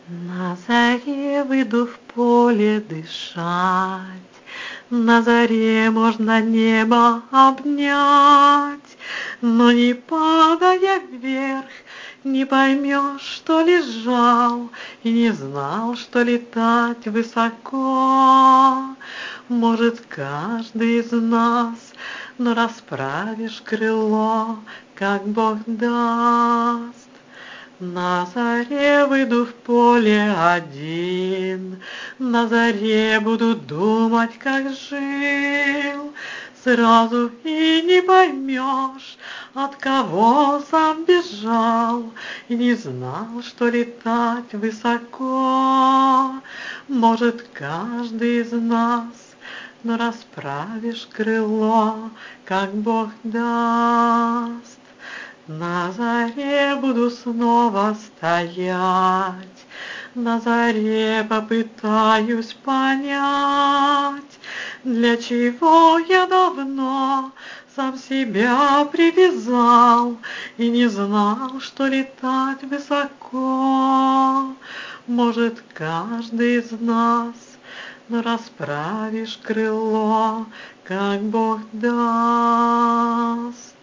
На заре выйду в поле дышать, На заре можно небо обнять, Но не падая вверх, не поймешь, что лежал И не знал, что летать высоко. Может, каждый из нас, но расправишь крыло, как Бог даст. На заре выйду в поле один, На заре буду думать, как жил. Сразу и не поймешь, от кого сам бежал, И не знал, что летать высоко. Может, каждый из нас, но расправишь крыло, как Бог даст. На заре буду снова стоять, На заре попытаюсь понять, Для чего я давно сам себя привязал И не знал, что летать высоко. Может, каждый из нас, но расправишь крыло, как Бог даст.